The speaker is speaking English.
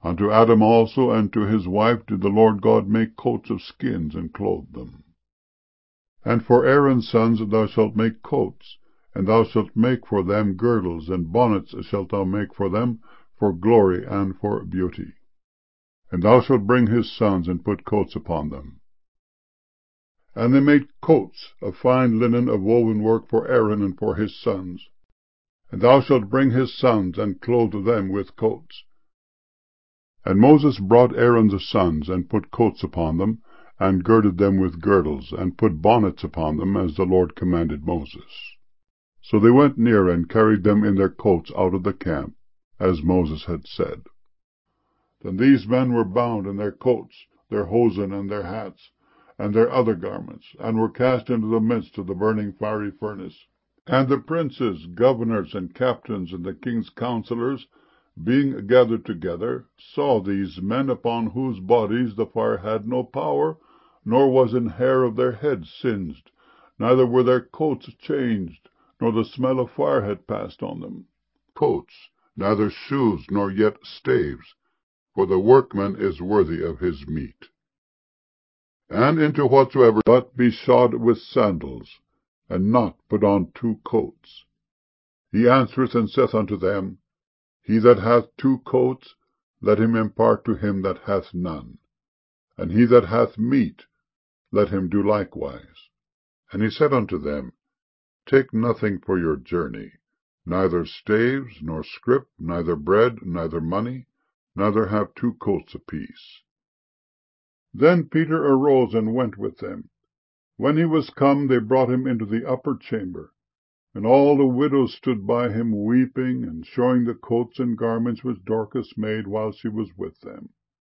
Unto Adam also and to his wife did the Lord God make coats of skins, and clothe them. And for Aaron's sons thou shalt make coats, and thou shalt make for them girdles, and bonnets shalt thou make for them, for glory and for beauty. And thou shalt bring his sons, and put coats upon them. And they made coats of fine linen of woven work for Aaron and for his sons. And thou shalt bring his sons, and clothe them with coats. And Moses brought Aaron's sons, and put coats upon them, and girded them with girdles, and put bonnets upon them, as the Lord commanded Moses. So they went near, and carried them in their coats out of the camp, as Moses had said. Then these men were bound in their coats, their hosen, and their hats, and their other garments, and were cast into the midst of the burning fiery furnace. And the princes, governors, and captains, and the king's counselors, being gathered together, saw these men, upon whose bodies the fire had no power, nor was an hair of their heads singed, neither were their coats changed, nor the smell of fire had passed on them. Coats, neither shoes, nor yet staves, for the workman is worthy of his meat. And into whatsoever but be shod with sandals, and not put on 2 coats. He answereth and saith unto them, He that hath 2 coats, let him impart to him that hath none. And he that hath meat, let him do likewise. And he said unto them, Take nothing for your journey, neither staves, nor scrip, neither bread, neither money, neither have 2 coats apiece. Then Peter arose and went with them. When he was come, they brought him into the upper chamber. And all the widows stood by him, weeping, and showing the coats and garments which Dorcas made while she was with them.